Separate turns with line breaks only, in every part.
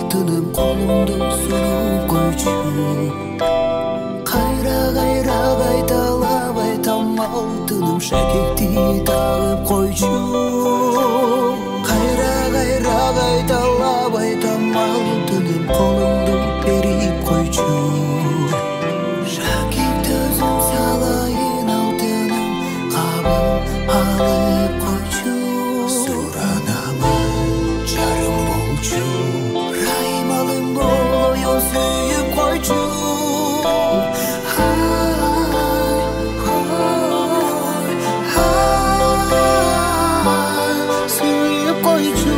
алтыным колумду сунуп койчу. Кайра кайталабай там алтыным шакекти тагып койчу. Кайра кайталабай там алтыным колумду берип койчу. Шакекти өзүм салайын алтыным кабыл алып койчу. Суранамын жарым болчу, раймалым болою сүйүп койчу. Сүйүп койчу.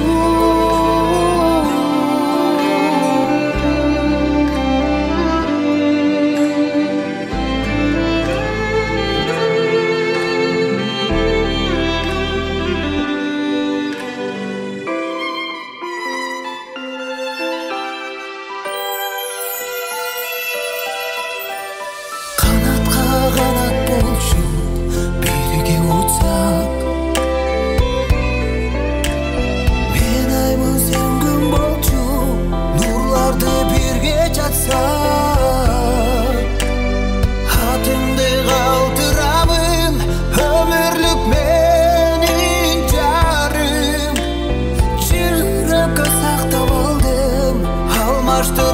Канатка канат болчу, бирге учсак. Мен аймын сен күн болчу, нурларды бирге жатсак. Атыңды калтырамын, өмүрлүк менин жарым. Жүрөккө сактап алдым, алмашты